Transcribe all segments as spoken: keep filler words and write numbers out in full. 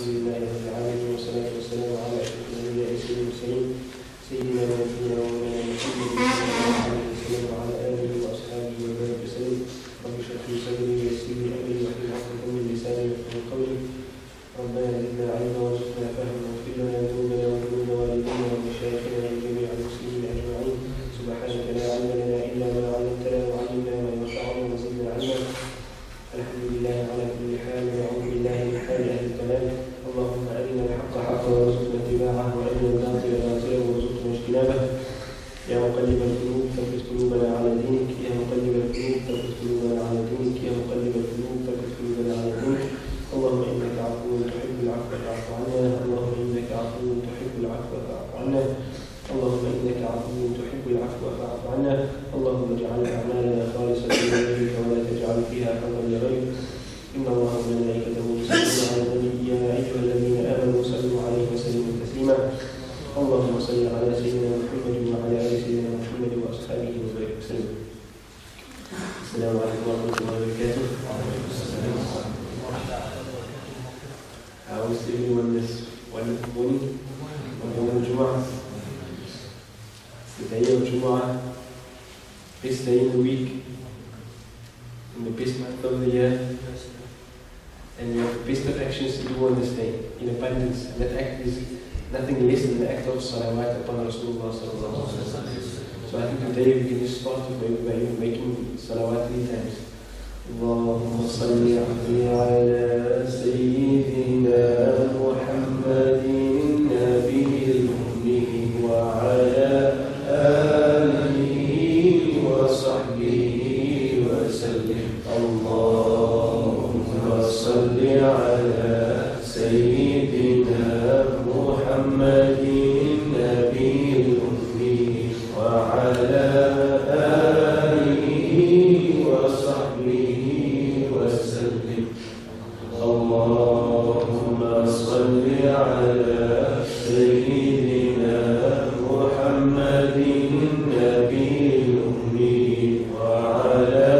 الحمد لله رب العالمين والصلاة والسلام على أشرف الأنبياء والمرسلين سيدنا ونبينا ومولانا محمد صلى الله عليه وسلم وعلى آله وأصحابه وبارك وسلم. رب اشرح لي صدري ويسر لي أمري واحلل عقدة من لساني يفقهوا قولي. ربنا زدنا علما وارزقنا فهما واغفر لنا ذنوبنا وذنوب والدينا ومشايخنا وجميع المسلمين أجمعين. سبحانك لا علم لنا إلا ما علمتنا وعلمنا ما ينفعنا وزدنا علما. الحمد لله على كل حال ونعوذ بالله من حال أهل الكلام. اللهم أرنا الحق حقا وارزقنا اتباعه وأرنا الباطل باطلا وارزقنا اجتنابه. يا مقلب القلوب ثبت قلوبنا على دينك. يا مقلب القلوب ثبت قلوبنا على دينك. يا مقلب القلوب ثبت قلوبنا على دينك. اللهم إنك عفو تحب العفو فاعف عنا. اللهم إنك عفو تحب العفو فاعف عنا. اللهم إنك عفو تحب العفو فاعف عنا. اللهم اجعل أعمالنا خالصة لوجهك ولا تجعل فيها حظا لغيرك. إن الله وملائكته يصلون على النبي يا أيها الذين آمنوا صلوا عليه وسلموا تسليما. اللهم صل على سيدنا محمد وعلى آل سيدنا محمد وأصحابه وبارك وسلم. السلام عليكم ورحمة الله وبركاته. How is everyone this wonderful morning on Yom Jumu'ah? The day of Jumu'ah, best day in the week, in the best month of the year, and we have the best of actions to do on this day in abundance. And that act is nothing less than the act of salawat upon Rasulullah sallallahu alaihi wasallam. So I think today we can just start by making salawat three times. اللهم صل على سيدنا محمد النبي الأمي وعلى آله وصحبه وسلم. اللهم صل على سيدنا محمد النبي الأمي وعلى آله وصحبه وسلم. اللهم صل على سيدنا محمد النبي الأمي وعلى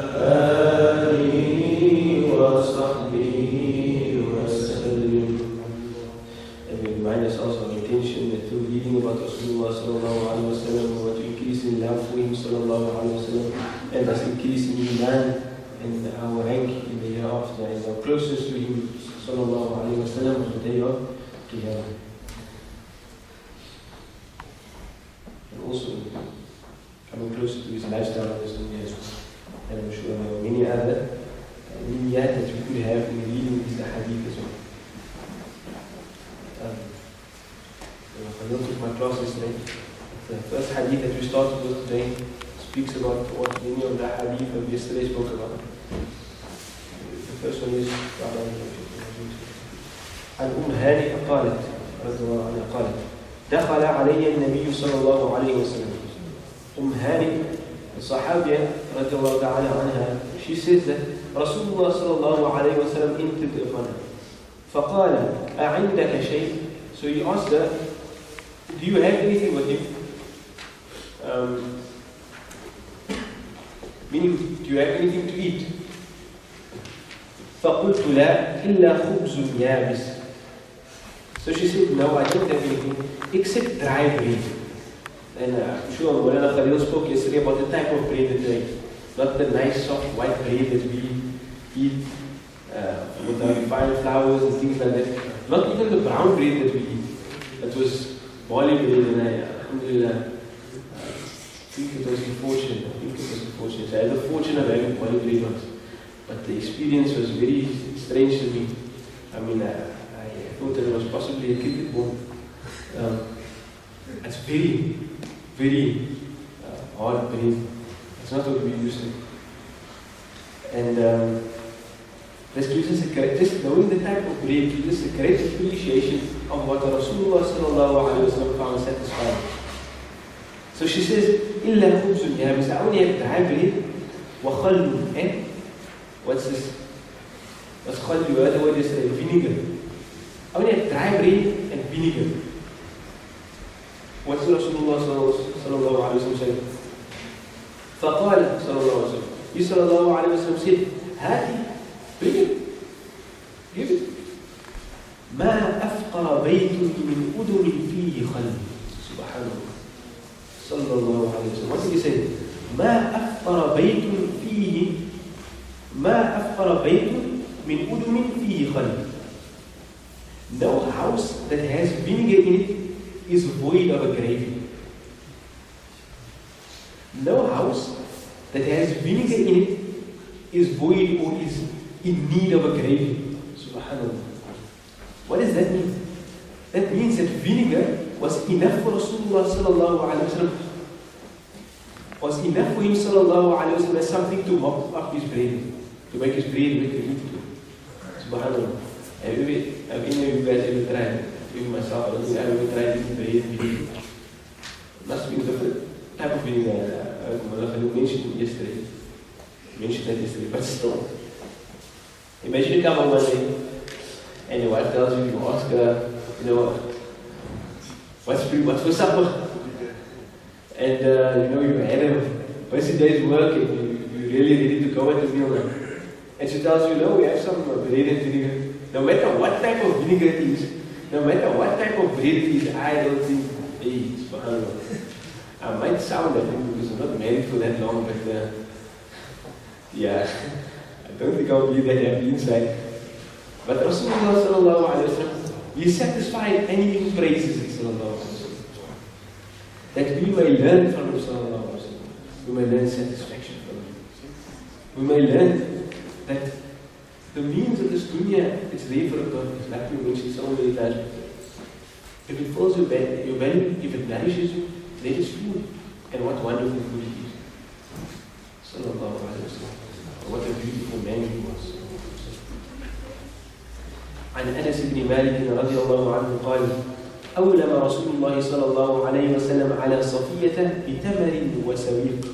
آله وصحبه وسلم. And we remind us also of intention that through reading about Rasulullah sallallahu alaihi wasallam, we want to increase in love for him sallallahu alaihi wasallam, and thus increase in iman and our rank in the hereafter and our closeness to him sallallahu alaihi wasallam on the day of Qiyamah. And also coming closer to his lifestyle on this dunya as well. And I'm sure there are many other niyat that we could have in reading these hadith as well. Um, I looked at my class yesterday. The first hadith that we started with today speaks about what many of the hadith of yesterday spoke about. The first one is عن أم هانئ قالت رضي الله عنها قالت دخل علي النبي صلى الله عليه وسلم. أم هانئ الصحابية رضي الله تعالى عنها, she says that Rasulullah صلى الله عليه وسلم entered upon her. فقال أعندك شيء. So he asked her, do you have anything with you? Um, meaning, do you have anything to eat? فقلت لا إلا خبز يابس. So she said, no, I don't have anything except dry bread. And uh, I'm sure Maulana Khalil spoke yesterday about the type of bread that they eat. Not the nice soft white bread that we eat uh, with the refined flours and things like that. Not even the brown bread that we eat. It was barley bread, and I, alhamdulillah, uh, I think it was unfortunate. I think it was unfortunate. I had the fortune of having barley bread once. But the experience was very strange to me. I mean, I, I thought that it was possibly a cricket ball. Um, it's very, very uh, hard bread. It's not what we used to. And um, this gives us a correct, just knowing the type of bread gives us a correct appreciation of what Rasulullah sallallahu alayhi wa sallam found satisfying. So she says, إِلَّا خُبْزٌ يَابِسٌ. I only have dry bread وَخَلٌّ. And what's this? What's khal? You heard the word yesterday, vinegar. I only have dry bread and vinegar. What's Rasulullah sallallahu alayhi wa sallam saying? فَقَالَ صلى الله عليه وسلم. He sallallahu alayhi wa sallam said, هَذِي, bring it. Give it. ما أفقر بيت من أدم فيه خل. Subhanallah. Sallallahu alayhi wa sallam. What did he say? ما أفقر بيت فيه ما أفقر بيت من أدم فيه خل. No house that has vinegar in it is void of a gravy. No house that has vinegar in it is void or is in need of a gravy. Subhanallah. What does that mean? That means that vinegar was enough for Rasulullah sallallahu alayhi wa sallam. Was enough for him sallallahu alayhi wa sallam as something to mop up his bread, to make his bread make it eat. Subhanallah. Have you, have any of you guys ever tried? Even myself, I don't think I've ever tried eating bread with vinegar. It must be a different type of vinegar. I mentioned it yesterday. I mentioned that yesterday, but still. Imagine you come home one day and your wife tells you, you ask her, you know, what's for, what's for supper? And uh, you know, you had a busy day's work and you, you're really ready to go at the meal now. And she tells you, no, we have some bread and vinegar. No matter what type of vinegar it is, no matter what type of bread it is, I don't think, hey, subhanallah. I might sound like him because I'm not married for that long, but uh, yeah, I don't think I'll be that happy inside. But Rasulullah sallallahu alayhi wa sallam, he is satisfied and he even praises it sallallahu alayhi wa sallam. That we may learn from him sallallahu alayhi wa sallam. We may learn satisfaction from him. We may learn that the means of this dunya, it's there for a purpose, like we mentioned so many times. If it fills your belly, your belly, if it nourishes you, that is food. And what wonderful food it is. Sallallahu alayhi wa sallam. What a beautiful man he was. عن أنس بن مالك رضي الله عنه قال أولم رسول الله صلى الله عليه وسلم على صفية بتمر وسويق.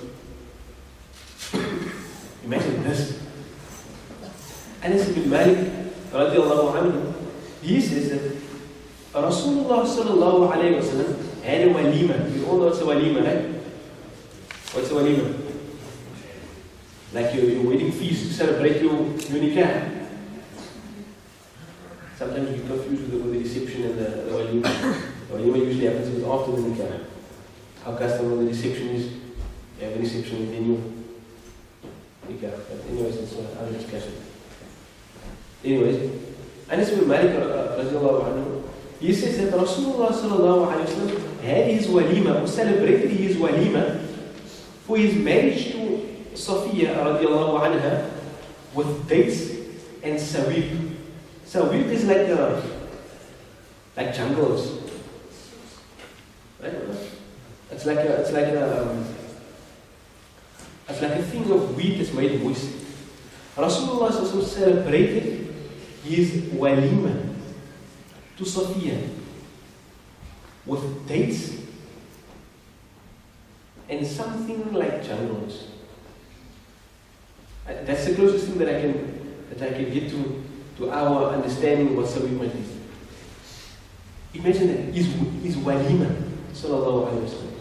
Imagine this. Anas ibn Malik رضي الله عنه, he says that Rasulullah sallallahu alayhi wa sallam had a walima. You all know what's a walima, right? What's a walima? Like your, your wedding feast to celebrate your, your nikah. Sometimes we confuse with the, with the reception and the, the walima. The walima usually happens after the nikah. Our custom with the reception is you have a reception and then you nikah. But anyways, it's another discussion. Anyways, Anas ibn Malik radiallahu anhu, he says that Rasulullah sallallahu alayhi wa sallam had his walima, or celebrated his walima for his marriage to Safiya radiallahu anha with dates and sawiq. Sawiq is like a, like jungles. Right? It's like a, it's like a, um, it's like a thing of wheat that's made moist. Rasulullah sallallahu alayhi wa sallam celebrated his walima to Safiya with dates and something like jungles. That's the closest thing that I can that I can get to to our understanding what sawiq might be. Imagine that his his walima, sallallahu alaihi wasallam.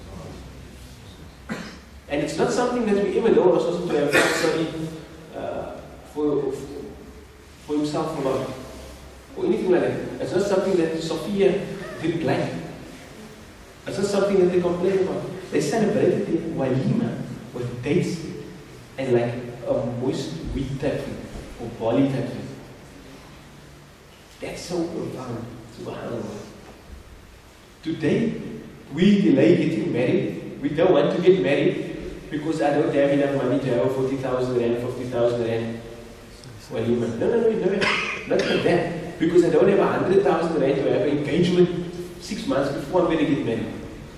And it's not something that we ever know Rasulullah to have felt sorry uh, for for himself about, or anything like that. It's not something that Safiya didn't like. It's not something that they complained about. They celebrated the walima with dates and like a moist wheat type thing, or barley type thing. That's so profound, subhanAllah. Today, we delay getting married. We don't want to get married because I don't have enough money to have a forty thousand rand, fifty thousand rand walima. No, no, no, no, not like that. Because I don't have a hundred thousand rand to have an engagement six months before I'm going to get married.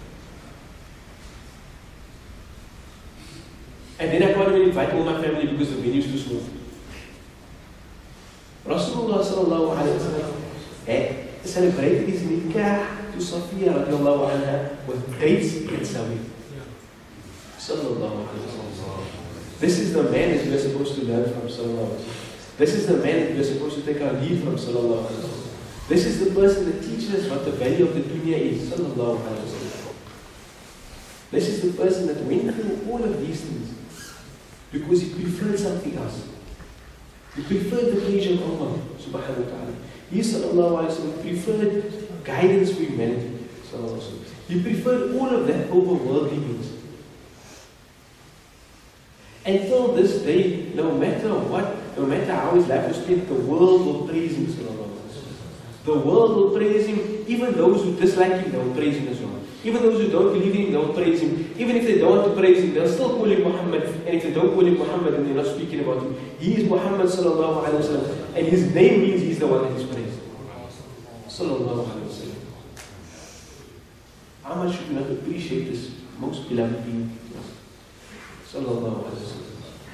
And then I can't even invite all my family because the venue is too small. Rasulullah sallallahu alayhi wa sallam celebrated his nikah to Safiya radiallahu anha with dates and sawiq. Sallallahu alayhi wa sallam. This is the man that we are supposed to learn from, sallallahu alayhi wa sallam. This is the man that we are supposed to take our lead from, sallallahu alayhi wa sallam. This is the person that teaches us what the value of the dunya is, sallallahu alayhi wa sallam. This is the person that went through all of these things because he preferred something else. He preferred the pleasure of Allah subhanahu wa ta'ala. He sallallahu alayhi wa sallam preferred guidance for humanity. Sallallahu alayhi wa sallam. He preferred all of that over worldly things. Until this day, no matter what, no matter how his life was spent, the world will praise him. Sallallahu alayhi wa sallam. The world will praise him. Even those who dislike him, they will praise him as well. Even those who don't believe in him, they will praise him. Even if they don't want to praise him, they'll still call him Muhammad. And if they don't call him Muhammad, then they're not speaking about him. He is Muhammad sallallahu alayhi wa sallam. And his name means he's the one that is praised. Sallallahu alayhi wa sallam. How much should we not appreciate this most beloved being? Sallallahu alayhi wa sallam.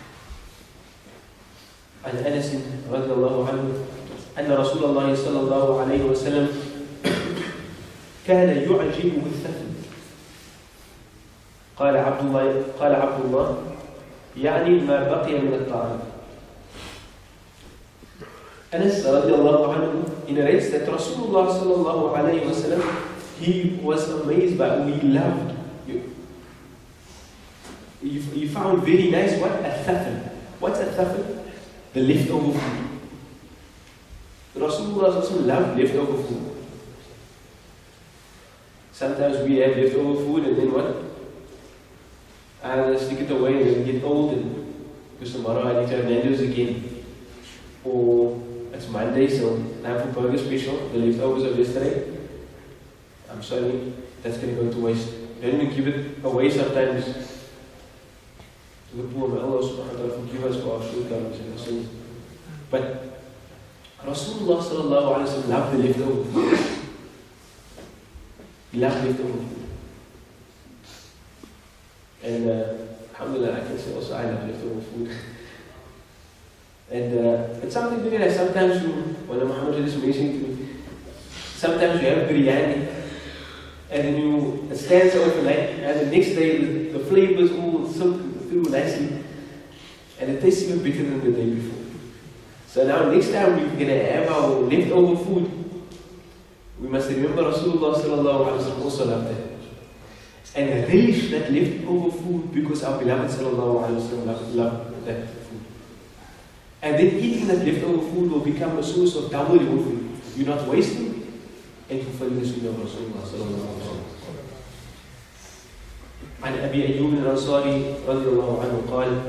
عن أنس رضي الله عنه أن رسول الله صلى الله عليه وسلم كان يعجبه الثفل. قال عبد الله قال عبد الله يعني ما بقي من الطعام. Anas radiallahu anhu narrates that Rasulullah sallallahu alayhi wa sallam, he was amazed by who he loved. He, he found very nice what? Al-thafl. What's al-thafl? The leftover food. Rasulullah sallallahu alayhi wa sallam loved leftover food. Sometimes we have leftover food and then what? I stick it away and then get old and because tomorrow I need to have Nando's again. Or it's Monday, so time for burger special, the leftovers of yesterday. I'm sorry, that's going to go to waste. Don't even give it away sometimes. To the poor, may Allah subhanahu wa ta'ala forgive us for our shortcomings and our sins. But Rasulullah sallallahu alayhi wa sallam loved the leftover food. He loved leftover food. And uh, alhamdulillah, I can say also I love leftover food. And uh, it's something very nice. Sometimes you, when Muhammad is mentioning to me, sometimes you have biryani and then you, it stands overnight and the next day the, the flavors all soak through nicely and it tastes even better than the day before. So now next time we're going to have our leftover food, we must remember Rasulullah sallallahu alayhi wa sallam also loved that. And relish that leftover food because our beloved sallallahu alayhi wa sallam loved, loved that food. And then eating that leftover food will become a source of double reward for you. You're not wasting and fulfilling the sunnah of Rasulullah sallallahu alayhi wa sallam. عن أبي أيوب الأنصاري رضي الله عنه قال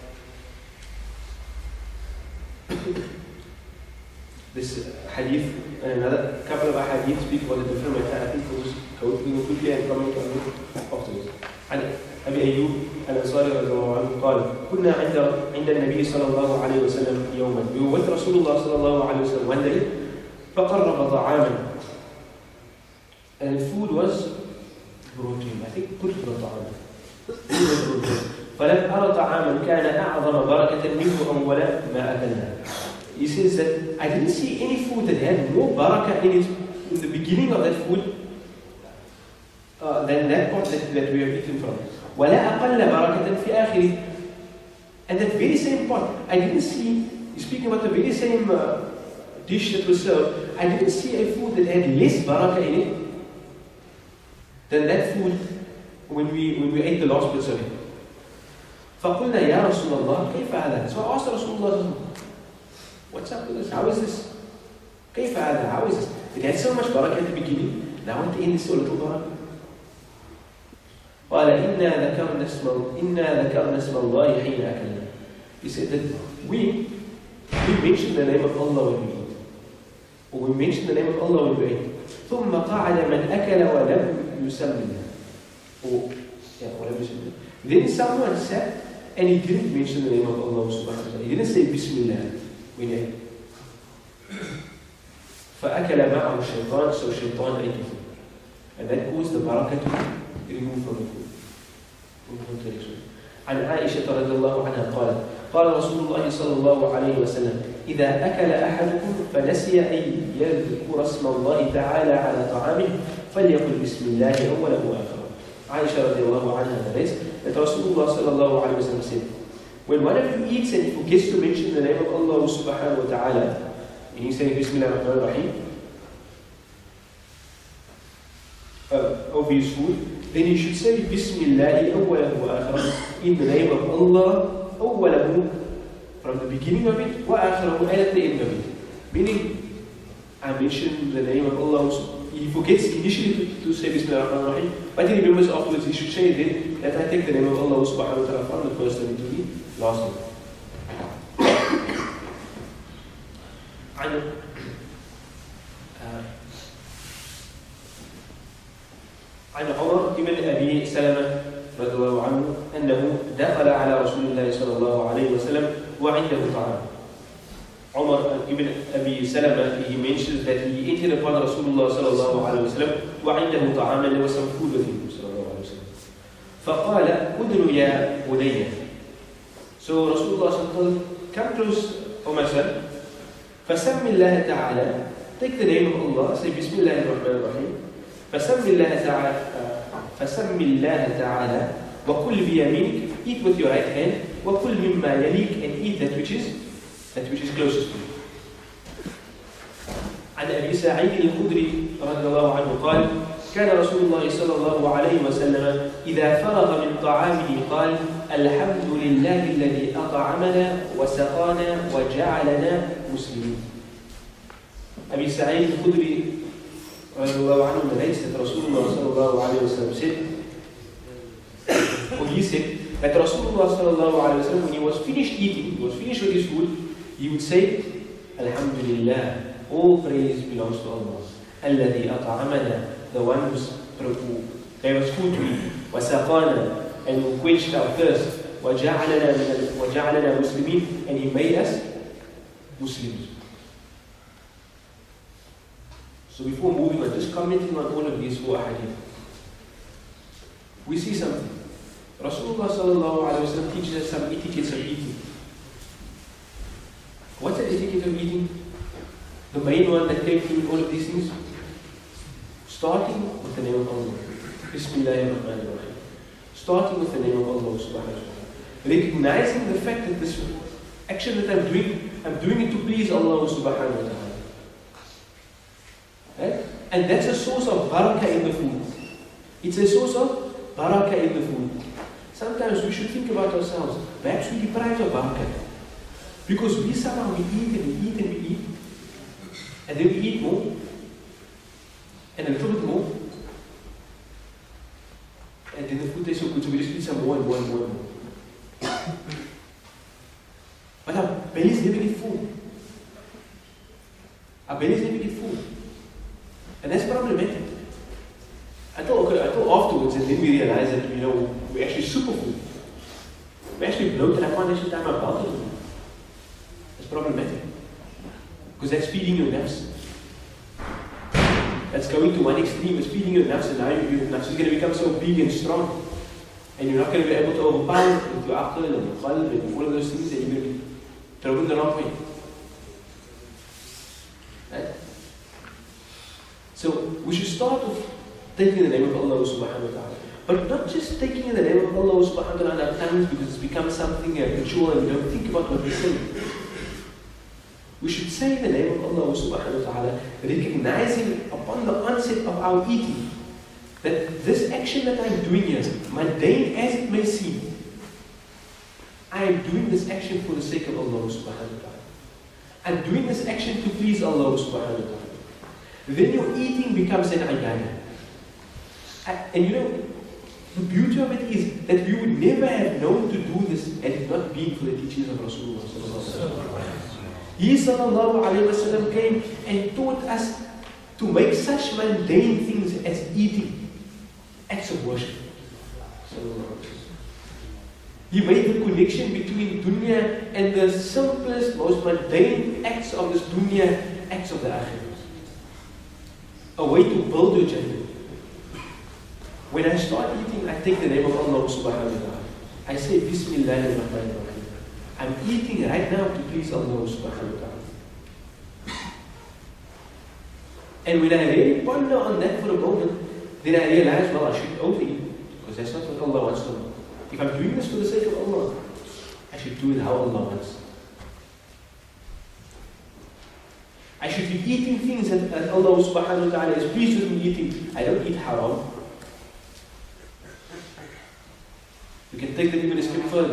This hadith and another couple of hadiths speak about the different matter. I think we will quickly and comment on it afterwards. عن أبي أيوب الأنصاري رضي الله عنه قال كنا عند عند النبي صلى الله عليه وسلم يوما. We were with رسول الله صلى الله عليه وسلم one day فقرب طعاما. And the food was brought to him. I think قرب طعاما. فلم أرى طعاما كان أعظم بركة منه أول ما أكلنا. He says that I didn't see any food that had more barakah in it in the beginning of that food uh, than that pot that, that we have eaten from. ولا أقل بركة في آخره. And that very same pot, I didn't see, speaking about the very same uh, dish that was served, I didn't see a food that had less barakah in it than that food when we when we ate the last bits of it. فقلنا يا رسول الله كيف هذا؟ So I asked Rasulullah, what's up with this? How is this? كيف هذا? How is this? It had so much barakah at the beginning, now at the end it's so little barakah. قال إنا ذكرنا اسم إنا ذكرنا اسم الله حين أكلنا. He said that we we mentioned the name of Allah when we eat, or we mentioned the name of Allah when we eat. ثم قعد من أكل ولم يسمى. Or yeah, ولم يسمى. Then someone sat and he didn't mention the name of Allah subhanahu wa ta'ala. He didn't say Bismillah when he ate. فأكل معه الشيطان, so shaitan ate it. And that caused the barakah to remove from the food. عن عائشة رضي الله عنها قالت قال رسول الله صلى الله عليه وسلم إذا أكل أحدكم فنسي أن يذكر اسم الله تعالى على طعامه فليقل بسم الله أوله وآخره. عائشة رضي الله عنها narrates that Rasulullah صلى الله عليه وسلم said, when one of you eats and he forgets to mention the name of Allah subhanahu wa ta'ala, and he's saying Bismillah ar-Rahman ar-Rahim uh, over his food, then he should say Bismillah awwalahu wa akhirahu, in the name of Allah, awwalahu, from the beginning of it, wa akhirahu, and at the end of it. Meaning, I mention the name of Allah. He forgets initially to, to say Bismillah ar-Rahman ar-Rahim, but he remembers afterwards he should say then that I take the name of Allah subhanahu wa ta'ala from the first one to the last one. عن عن عمر بن أبي سلمة رضي الله عنه أنه دخل على رسول الله صلى الله عليه وسلم وعنده طعام. Umar ibn Abi Salama, he mentions that he entered upon Rasulullah sallallahu alayhi wa sallam وعنده طعام, and there was some food with him sallallahu alayhi wa sallam. فقال أدن يا بني. So Rasulullah sallallahu alayhi wa sallam, come close, O my son. فسم الله تعالى, take the name of Allah, say Bismillah ar-Rahman ar-Rahim. فسم الله تعالى فسم الله تعالى وكل بيمينك, eat with your right hand, وكل مما يليك, and eat that which is that which is closest to you. عن أبي سعيد الخدري رضي الله عنه قال كان رسول الله صلى الله عليه وسلم إذا فرغ من طعامه قال الحمد لله الذي أطعمنا وسقانا وجعلنا مسلمين. أبي سعيد الخدري رضي الله عنه narrates that Rasulullah صلى الله عليه وسلم said, or he said that Rasulullah صلى الله عليه وسلم, when he was finished eating, he was finished with his food, he would say, Alhamdulillah, all praise belongs to Allah. Alladhi at'amana, the one who gave us food to eat, wasaqana, and who quenched our thirst, waja'alana waja'alana muslimin, and he made us Muslims. So before moving on, just commenting on all of these four hadith, we see something. Rasulullah sallallahu alayhi wa sallam teaches us some etiquettes of eating. What's the etiquette of eating? The main one that came through all of these things, starting with the name of Allah. Bismillahirrahmanirrahim. Starting with the name of Allah subhanahu wa ta'ala. Recognizing the fact that this action that I'm doing, I'm doing it to please Allah subhanahu wa ta'ala. Right? And that's a source of barakah in the food. It's a source of barakah in the food. Sometimes we should think about ourselves. Perhaps we deprive of barakah. Because we somehow we eat and we eat and we eat. And then we eat more. And a little bit more. And then the food tastes so good, so we just eat some more and more and more and more. But our bellies never get full. Our bellies never get full. And that's problematic. Until, until afterwards, and then we realize that, you know, we're actually super full. We're actually bloated. I can't actually tie my belt anymore. That's problematic. Because that's feeding your nafs. That's going to one extreme, it's feeding your nafs, and now your nafs is going to become so big and strong. And you're not going to be able to overpower it with your aql and your qalb and all of those things, that you're going to be thrown the wrong way. Right? So we should start with taking the name of Allah subhanahu wa ta'ala. But not just taking the name of Allah subhanahu wa ta'ala at times because it's become something uh, ritual and we don't think about what we're saying. We should say the name of Allah subhanahu wa ta'ala, recognizing upon the onset of our eating that this action that I'm doing here, mundane as it may seem, I am doing this action for the sake of Allah subhanahu wa ta'ala. I'm doing this action to please Allah subhanahu wa ta'ala. Then your eating becomes an ibadah. And you know, the beauty of it is that we would never have known to do this had it not been for the teachings of Rasulullah sallallahu alaihi wasallam. He sallallahu alaihi wasallam came and taught us to make such mundane things as eating acts of worship. He made the connection between dunya and the simplest, most mundane acts of this dunya, acts of the akhirah. A way to build your Jannah. When I start eating, I take the name of Allah subhanahu wa ta'ala. I say Bismillahirrahmanirrahim. I'm eating right now to please Allah subhanahu wa ta'ala. And when I really ponder on that for a moment, then I realize, well, I shouldn't overeat, because that's not what Allah wants to do. If I'm doing this for the sake of Allah, I should do it how Allah wants. I should be eating things that, that Allah subhanahu wa ta'ala is pleased with me eating. I don't eat haram. You can take that even a step further.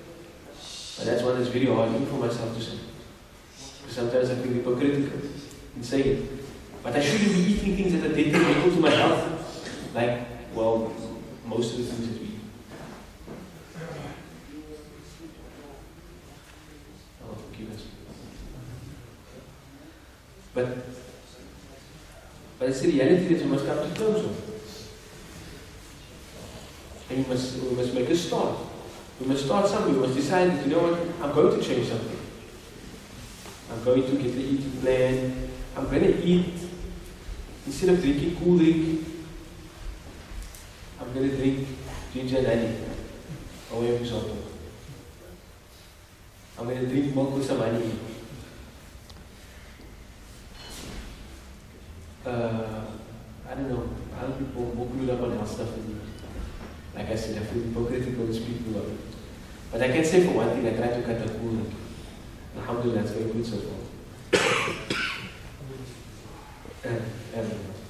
But that's one that's very hard even for myself to say. Because sometimes I feel hypocritical. insane. But I shouldn't be eating things that are detrimental to my health. Like, well, most of the things that we eat. Oh, forgive us. But, but it's the reality that we must come to terms with. And we must, we must make a start. We must start something. We must decide that, you know what, I'm going to change something. I'm going to get the eating plan. I'm going to eat, instead of drinking cool drink, I'm going to drink ginger and honey. Away from salt. I'm going to drink milk with some honey. Uh, I don't know, other people more clued up on health stuff than me. Like I said, I feel hypocritical to speak about it. But I can say for one thing, I try to cut the cool drink. Alhamdulillah, that's very good so far. and, and,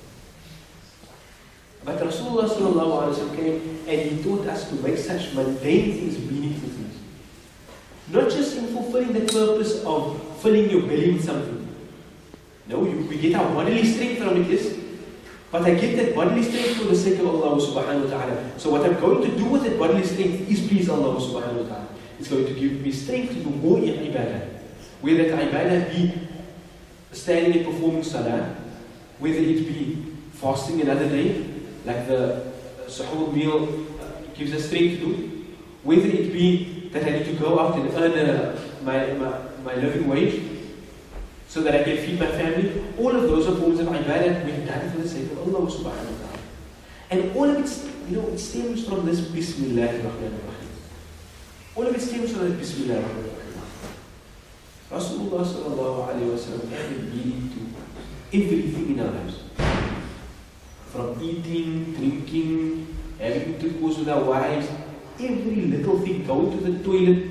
but Rasulullah sallallahu alaihi wasallam came and he taught us to make such mundane things meaningful things. Not just in fulfilling the purpose of filling your belly with something. No, you, we get our bodily strength from it, yes. But I get that bodily strength for the sake of Allah subhanahu wa ta'ala. So what I'm going to do with that bodily strength is please Allah subhanahu wa ta'ala. It's going to give me strength to do more in ibadah. Whether that ibadah be standing and performing salah, whether it be fasting another day, like the suhoor meal gives us strength to do, whether it be that I need to go out and earn a, my, my, my living wage, so that I can feed my family. All of those are forms of ibadah when done for the sake of Allah subhanahu wa ta'ala. And all of it, you know, it stems from this Bismillah ar-Rahman ar-Rahim. All of it stems from this Bismillah ar-Rahman ar-Rahim. Rasulullah sallallahu alayhi wa sallam added meaning to everything in our lives. From eating, drinking, having intercourse with our wives, every little thing, going to the toilet,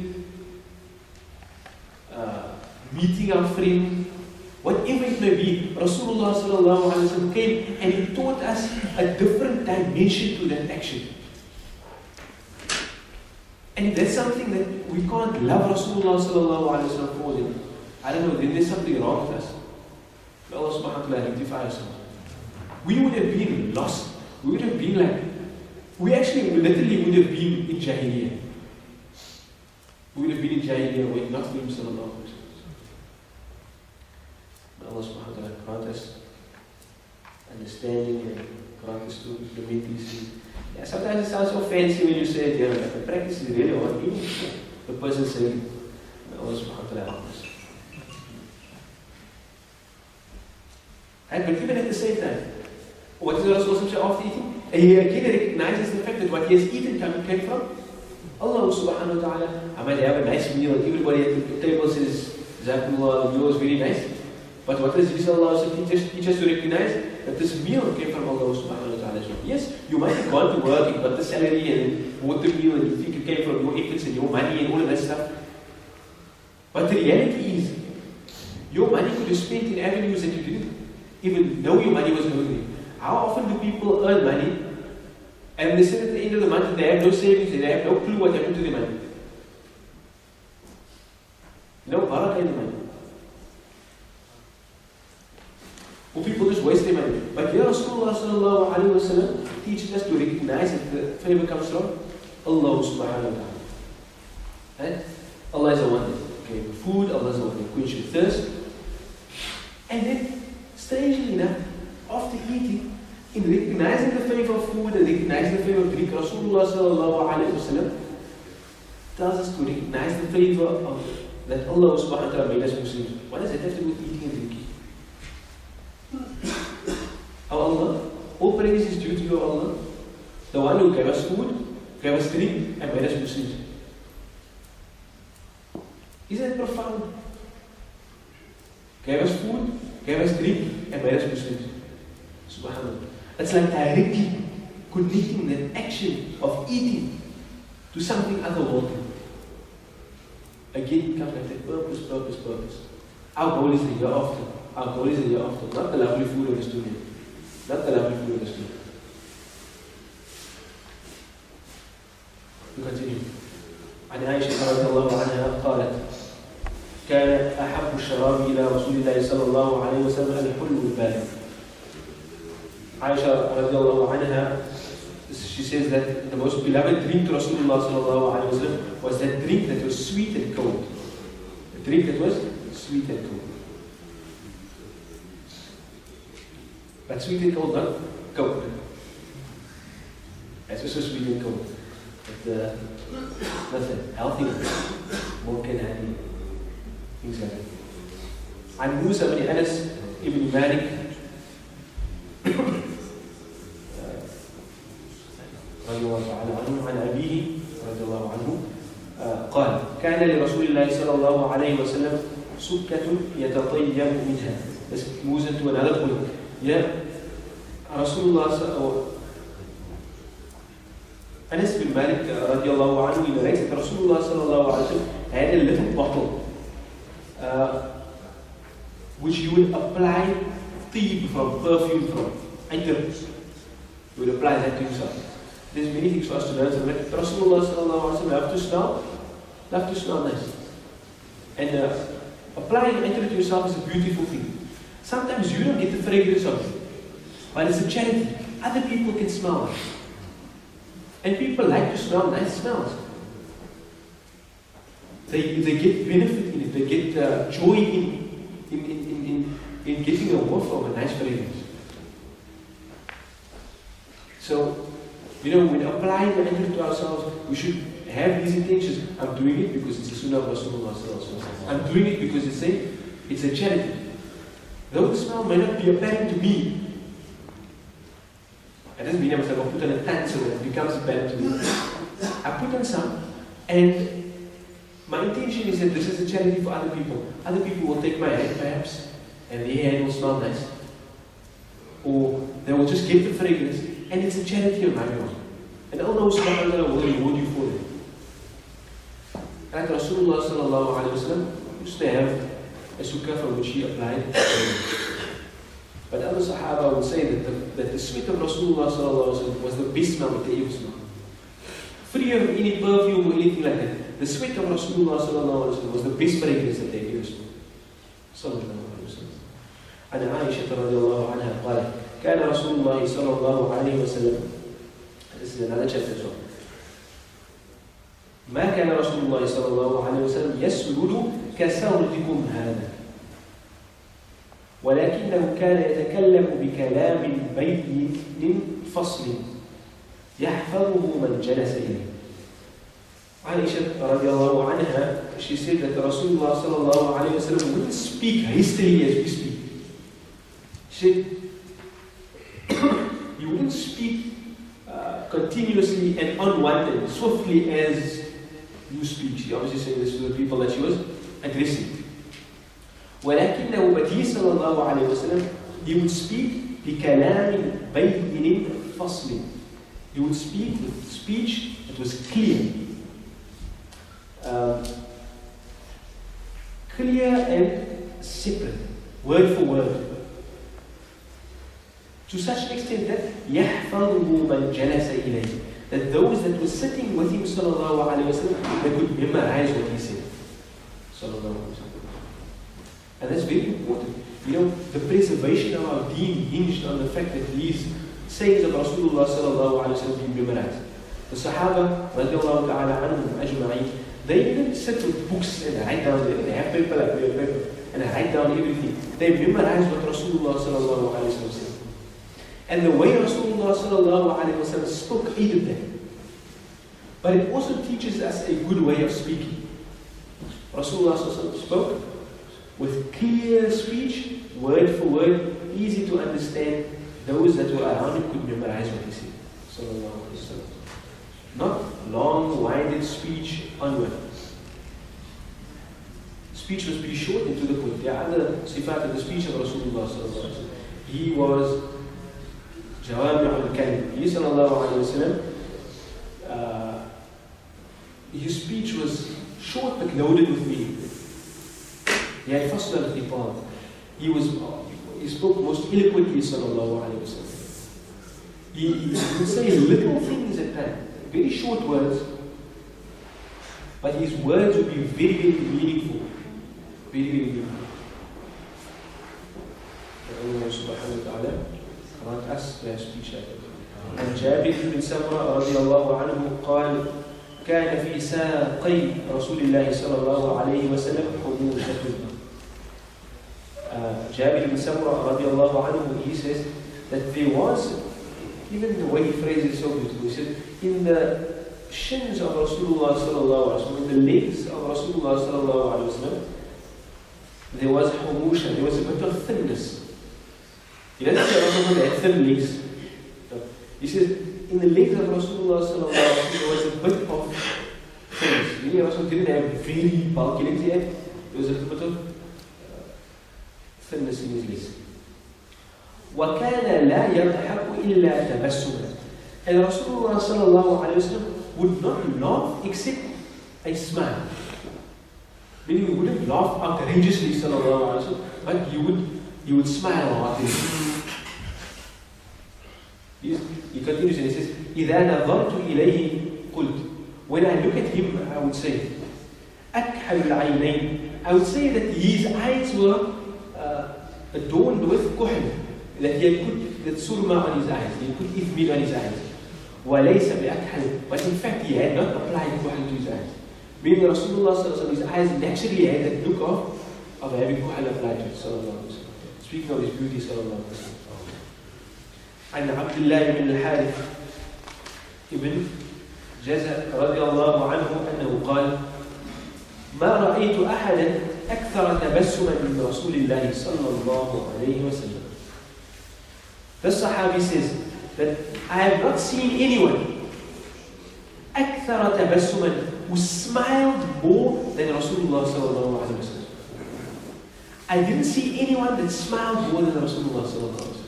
uh, meeting our friend, whatever it may be, Rasulullah sallallahu alaihi wasallam came and he taught us a different dimension to that action. And if that's something that we can't love Rasulullah sallallahu alaihi wasallam for, then I don't know, then there's something wrong with us. May Allah subhanahu wa ta'ala rectify ourselves. We would have been lost. We would have been like, we actually literally would have been in Jahiliyyah. We would have been in Jahiliyyah where not for him sallallahu alaihi wasallam. Allah subhanahu wa ta'ala grant us understanding and grant us to implement these things. Yeah, sometimes it sounds so fancy when you say it, yeah, but the practice is really hard. Even the person saying, Allah subhanahu wa ta'ala help us. Right, but even at the same time, what does the Rasul say after eating? And he again recognizes the fact that what he has eaten came from Allah subhanahu wa ta'ala. I might have a nice meal, everybody at the table says, Jazakumullah, the meal was very nice. But what does Isa teach us, teach us to recognize? That this meal came from Allah subhanahu wa ta'ala. Yes, you might have gone to work and got the salary and bought the meal and you think it came from your efforts and your money and all of that stuff. But the reality is, your money could have spent in avenues that you didn't even know your money was going there. How often do people earn money and they sit at the end of the month and they have no savings and they have no clue what happened to their money? No barakah in the money. Or people just waste their money. But here Rasulullah sallallahu alayhi wa sallam teaches us to recognize that the favor comes from Allah subhanahu wa ta'ala. Right? Allah is the one that gave the food, Allah is the one that quenched your thirst. And then, strangely enough, after eating, in recognizing the favor of food and recognizing the favor of drink, Rasulullah sallallahu alayhi wa sallam tells us to recognize the favor of that Allah subhanahu wa ta'ala made us Muslims. What does that have to do with eating and drinking? Our Allah, all praise is due to your Allah, the one who gave us food, gave us drink, and made us Muslims. Isn't that profound? Gave us food, gave us drink, and made us Muslims. Subhanallah. It's like directly connecting that action of eating to something otherworldly. Again, it comes back to purpose, purpose, purpose. Our goal is the year after. Our goal is the year after. Not the lovely food of the student. Not the lovely food of the student. We continue. عن عائشة رضي الله عنها قالت: كان أحب الشراب إلى رسول الله صلى الله عليه وسلم الحلو البارد. Aisha radiallahu anha, she says that the most beloved drink to Rasulullah sallallahu alayhi wa sallam was that drink that was sweet and cold. A drink that was sweet and cold. But sweet and cold, not cold. It's also sweet and cold. But uh, nothing healthy, more can happen. Things like that. عن موسى بن أنس ابن مالك رضي الله تعالى عنه عن أبيه رضي الله عنه قال كان لرسول الله صلى الله عليه وسلم سكة يتطيب منها. This moves into another point. Yeah, Rasulullah Anas bin Malik رضي الله عنه he narrates that Rasulullah صلى الله عليه وسلم had a little bottle uh, which you would apply tib from, perfume from, items. You would apply that to yourself. There's many things for us to learn. So Rasulullah sallallahu alaihi wasallam loved to smell, loved to smell nice. And uh, applying enter to yourself is a beautiful thing. Sometimes you don't get the fragrance of it, but it's a charity. Other people can smell it. And people like to smell nice smells. They, they get benefit in it, they get uh, joy in In, in, in, in getting a whiff of a nice fragrance. So, you know, when applying the enter to ourselves, we should have these intentions. I'm doing it because it's a sunnah of Rasulullah. I'm doing it because it's a, it's a charity. Though the smell may not be apparent to me, it doesn't mean I must have put on a tan so that it becomes apparent to me. I put on some, and my intention is that this is a charity for other people. Other people will take my hand perhaps, and their hand will smell nice. Or they will just get the fragrance, and it's a charity on my behalf. And Allah subhanahu wa ta'ala will reward you for it. And Rasulullah sallallahu alayhi wa sallam used to have a sukkah from which he applied. But other Sahaba would say that the, that the sweat of Rasulullah sallallahu alayhi wa sallam was the best smell that they ever smelled. Free of any perfume or anything like that. The sweat of Rasulullah sallallahu alayhi wa sallam was the best fragrance that they ever smelled. Sallallahu alayhi wa sallam. عن عائشة رضي الله عنها قالت كان رسول الله صلى الله عليه وسلم. This is another chapter as well. ما كان رسول الله صلى الله عليه وسلم يسرد كسردكم هذا ولكنه كان يتكلم بكلام بين فصل يحفظه من جلس إليه. Aisha radiallahu anha, she said that Rasulullah sallallahu alayhi wa sallam wouldn't speak hastily as we speak. She said, he wouldn't speak uh, continuously and unwanted, swiftly as you speak. She obviously saying this to the people that she was addressing. ولكنه but he sallallahu alayhi wa sallam, he would speak بكلام بين فصل. He would speak with speech that was clear. Um, clear and separate, word for word. To such an extent that يَحْفَظُهُ مَنْ جَلَسَ إِلَيْهِ, that those that were sitting with him sallallahu alayhi wa sallam, they could memorize what he said. Sallallahu alayhi wa sallam. And that's very important. You know, the preservation of our deen hinged on the fact that these sayings of Rasulullah sallallahu alayhi wa sallam be memorized. The Sahaba radiallahu ta'ala anhum ajma'in, they didn't sit with books and write down, they have paper like we have paper, and write down everything. They memorized what Rasulullah sallallahu alayhi wa sallam said. And the way Rasulullah sallallahu alayhi wa sallam spoke aided them. But it also teaches us a good way of speaking. Rasulullah sallallahu alayhi wa sallam spoke with clear speech, word for word, easy to understand. Those that were around him could memorize what he said. Sallallahu alayhi wa sallam. Not long-winded speech onward. Speech was pretty short and to the point. There are other sifat of the speech of Rasulullah sallallahu alayhi wa sallam. He was Jawami al-Kalim. He sallallahu alayhi wa sallam, uh, his speech was short but loaded with meaning. He had fasl al-khitab. He was, he spoke most eloquently sallallahu alayhi wa sallam. He, he would say little things at times. Very short words, but his words would be very, very meaningful. Very, very meaningful. Allah subhanahu wa ta'ala grant us to have speech like it. عن جابر بن سمرة رضي الله عنه قال كان في ساقي رسول الله صلى الله عليه وسلم حموشة. uh, Jabir bin Samurah radiallahu anhu, he says that there was, even the way he phrases it so beautiful, he said, in the shins of Rasulullah sallallahu alaihi wasallam, in the legs of Rasulullah sallallahu alaihi wasallam, there was humusha, there was a bit of thinness. He doesn't say Rasulullah had thin legs. He says, in the legs of Rasulullah sallallahu alaihi wasallam, there was a bit of thinness. Really, Rasulullah didn't have very bulky legs yet. There was a bit of uh, thinness in his legs. وَكَانَ لَا يَضْحَكُ إِلَّا تَبَسُّمًا. And Rasulullah sallallahu alaihi wasallam would not laugh except a smile. Meaning he wouldn't laugh outrageously sallallahu alaihi wasallam, but he would, he would smile heartily. He, he continues and he says, إِذَا نَظَرْتُ إِلَيْهِ قُلْتُ. When I look at him, I would say, أَكْحَلُ الْعَيْنَيْنِ. I would say that his eyes were uh, adorned with kuhl, that he had put that surma on his eyes, he had put ithmir on his eyes. وَلَيْسَ بِأَكْحَلِ. But in fact, he had not applied kuhl to his eyes. Meaning Rasulullah sallallahu alaihi wasallam, his eyes naturally had that look of, of having kuhl applied to it, sallallahu alaihi wasallam. Speaking of his beauty, sallallahu alaihi wasallam. عن عبد الله بن الحارث ابن جزء رضي الله عنه أنه قال ما رأيت أحدا أكثر تبسما من رسول الله صلى الله عليه وسلم. The Sahabi says that I have not seen anyone أكثر تبسما who smiled more than Rasulullah صلى الله عليه وسلم. I didn't see anyone that smiled more than Rasulullah صلى الله عليه وسلم.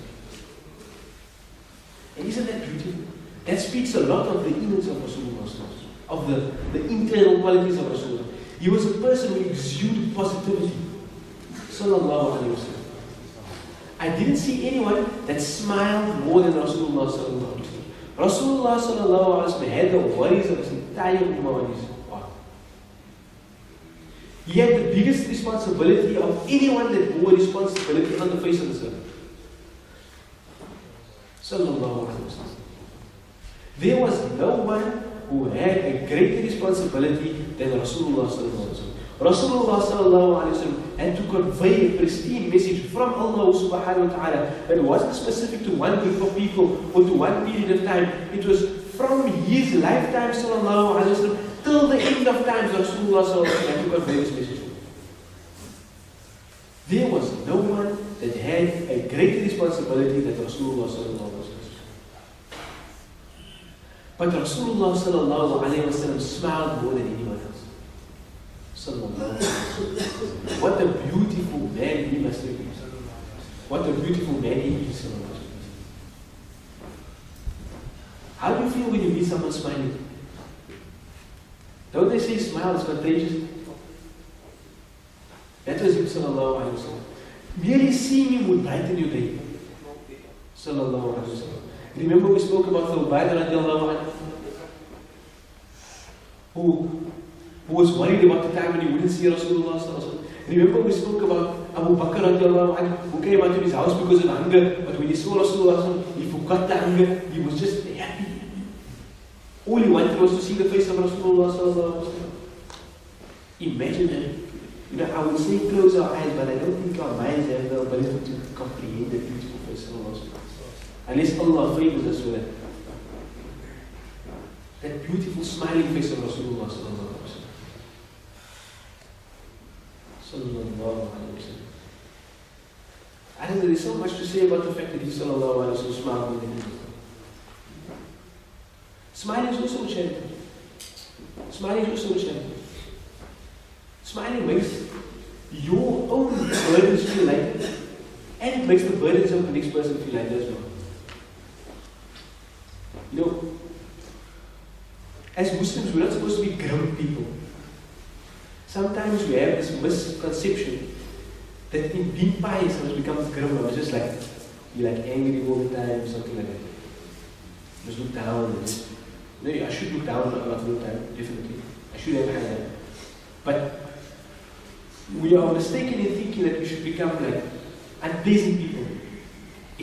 And isn't that beautiful? That speaks a lot of the image of Rasulullah, of the, the internal qualities of Rasulullah. He was a person who exuded positivity. Sallallahu alayhi wa sallam. I didn't see anyone that smiled more than Rasulullah sallallahu alayhi wa sallam. Rasulullah sallallahu alayhi wa sallam had the worries of his entire ummah on his heart. He had the biggest responsibility of anyone that bore responsibility on the face of the earth. Sallallahu alayhi wa sallam. There was no one who had a greater responsibility than Rasulullah sallallahu alayhi wa sallam. Rasulullah sallallahu alayhi wa sallam had to convey a pristine message from Allah subhanahu wa ta'ala that wasn't specific to one group of people or to one period of time. It was from his lifetime sallallahu alayhi wa sallam till the end of times Rasulullah sallallahu alayhi wa sallam had to convey this message. There was no one that had a greater responsibility than Rasulullah sallallahu alayhi wa sallam. But Rasulullah sallallahu alayhi wa sallam smiled more than anyone else. Sallallahu alayhi wa sallam. What a beautiful man he must have been. What a beautiful man he is. Sallallahu alayhi wa sallam. How do you feel when you meet someone smiling? Don't they say smile is contagious? That was him sallallahu alayhi wa sallam. Merely seeing him would brighten your day. Sallallahu alayhi wa sallam. Remember we spoke about Thawban radiallahu anhu, who, who was worried about the time when he wouldn't see Rasulullah sallallahu alaihi wasallam. Remember we spoke about Abu Bakr radiallahu anhu, who came out of his house because of hunger, but when he saw Rasulullah sallallahu alaihi wasallam, he forgot the hunger, he was just happy. All he wanted was to see the face of Rasulullah sallallahu alaihi wasallam. Imagine that. You know, I would say close our eyes, but I don't think our minds have the ability to comprehend the beautiful face of Allah. Unless Allah favors us with that. That beautiful smiling face of Rasulullah sallallahu alaihi wasallam. Sallallahu alaihi wasallam. I don't know, there's so much to say about the fact that he sallallahu alaihi wasallam smiled when he did. Smiling is also a charity. Smiling is also a charity. Smiling makes your own burdens feel lighter, and it makes the burdens of the next person feel lighter as well. You know, as Muslims, we're not supposed to be grim people. Sometimes we have this misconception that in being pious, it becomes grim. I was just like, you're like angry all the time, something like that. Just look down. And just, no, I should look down a lot of the time, definitely. I should have had that. But we are mistaken in thinking that we should become like unpleasant people.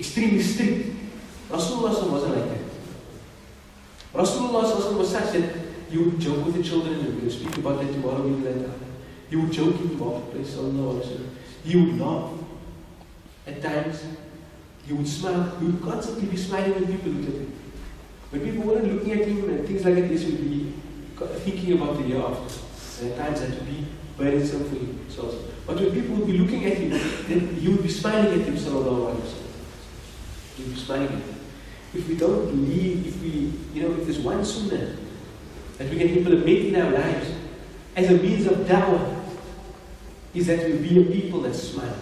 extremely strict. Rasulullah wasn't like that. Rasulullah was such that he would joke with the children, and we're going to speak about that tomorrow. He would joke in the marketplace, he would laugh. At times, he would smile, he would constantly be smiling when people looked at him. When people weren't looking at him and things like this, he would be thinking about the year after. And at times that would be burdensome for him. So, but when people would be looking at him, then he would be smiling at him, sallallahu alaihi wasallam. He would be smiling at him. If we don't believe, if we, you know, if there's one sunnah that we can implement in our lives as a means of da'wah, is that we be a people that smile.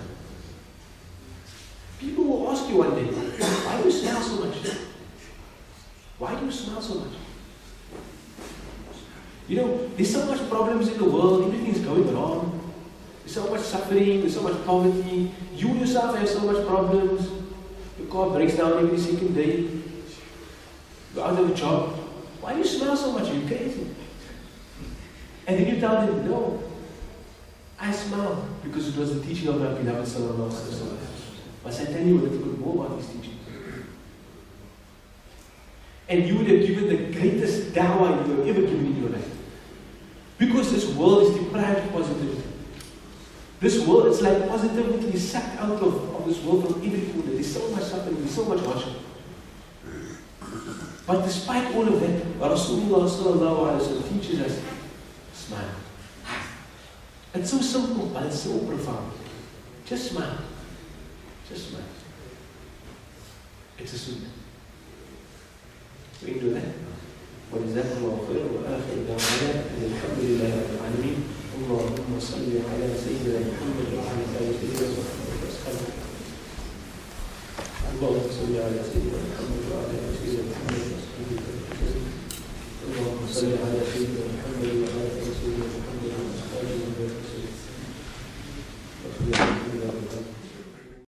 People will ask you one day, why do you smile so much? Why do you smile so much? You know, there's so much problems in the world, everything's going wrong. There's so much suffering, there's so much poverty. You yourself have so much problems. Your car breaks down every second day. You're out of a job. Why do you smile so much? Are you crazy? And then you tell them, no, I smile because it was the teaching of my beloved sallallahu alaihi wasallam. Must I tell you a little bit more about these teachings? And you would have given the greatest da'wah you have ever given in your life. Because this world is deprived of positivity. This world, it's like positivity is sucked out of, of this world from every corner. There's so much suffering, there's so much hardship. But despite all of that, Rasulullah sallallahu alaihi wasallam teaches us, smile. It's so simple, but it's so profound. Just smile. Just smile. It's a sunnah. We can do that. وجزاكم الله خيرا وآخر دعوانا الحمد لله رب العالمين اللهم صل على سيدنا محمد وعلى آل سيدنا محمد وأصحابه اللهم صل على سيدنا محمد وعلى آل سيدنا محمد وأصحابه اللهم صل على سيدنا محمد وعلى آل سيدنا محمد وأصحابه وسلم